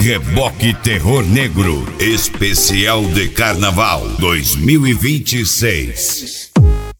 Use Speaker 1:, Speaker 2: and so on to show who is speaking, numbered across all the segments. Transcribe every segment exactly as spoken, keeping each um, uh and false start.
Speaker 1: Reboque Terror Negro, especial de Carnaval dois mil e vinte e seis.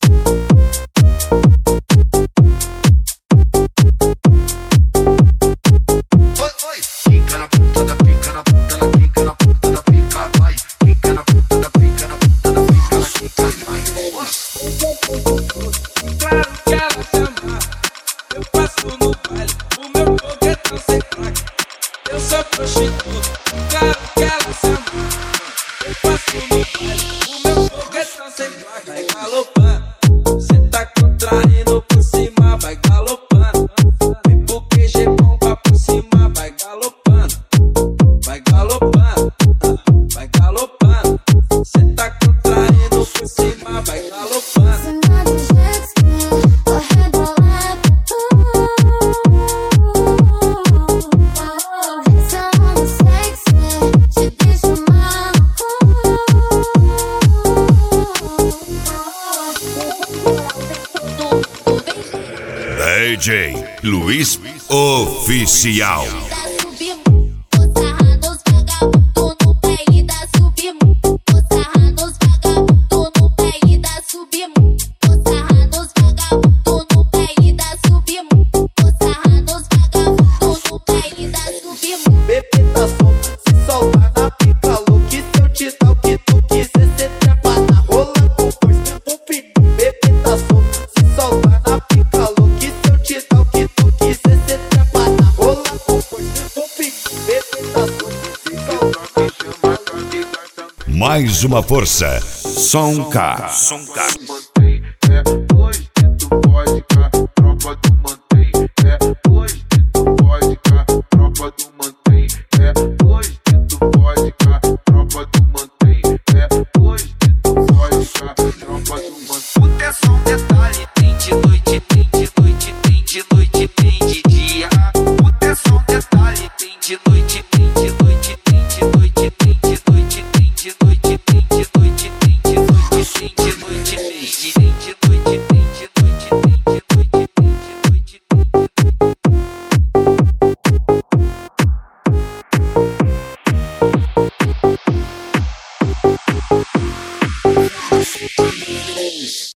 Speaker 1: D J Luiz Oficial. Mais uma força, Som K. Som K.
Speaker 2: É hoje que tu pode cá, tropa do mantém. É hoje que tu pode cá, tropa do mantém. É hoje que tu pode cá, tropa do mantém. É hoje que tu pode cá, tropa do mantém. Puta é só um detalhe, tem de noite, tem de noite, tem de noite, tem de dia. Puta é só um detalhe, tem de noite, tem de